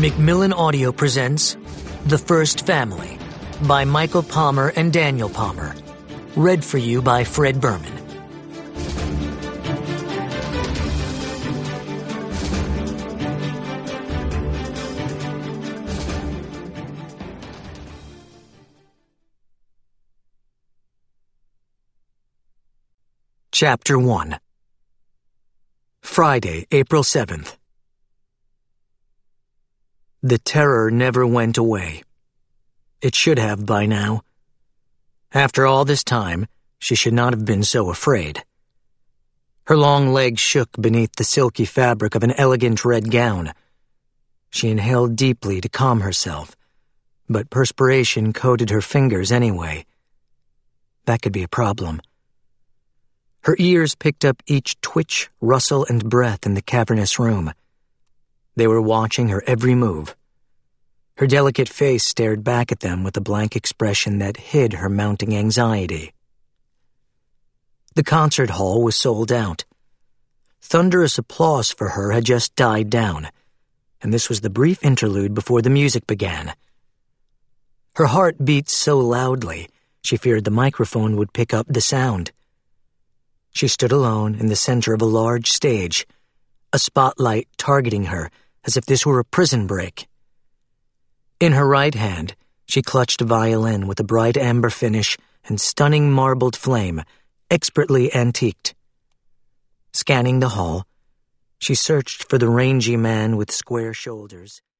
Macmillan Audio presents The First Family by Michael Palmer and Daniel Palmer. Read for you by Fred Berman. Chapter 1. Friday, April 7th. The terror never went away. It should have by now. After all this time, she should not have been so afraid. Her long legs shook beneath the silky fabric of an elegant red gown. She inhaled deeply to calm herself, but perspiration coated her fingers anyway. That could be a problem. Her ears picked up each twitch, rustle, and breath in the cavernous room. They were watching her every move. Her delicate face stared back at them with a blank expression that hid her mounting anxiety. The concert hall was sold out. Thunderous applause for her had just died down, and this was the brief interlude before the music began. Her heart beat so loudly, she feared the microphone would pick up the sound. She stood alone in the center of a large stage, a spotlight targeting her as if this were a prison break. In her right hand, she clutched a violin with a bright amber finish and stunning marbled flame, expertly antiqued. Scanning the hall, she searched for the rangy man with square shoulders.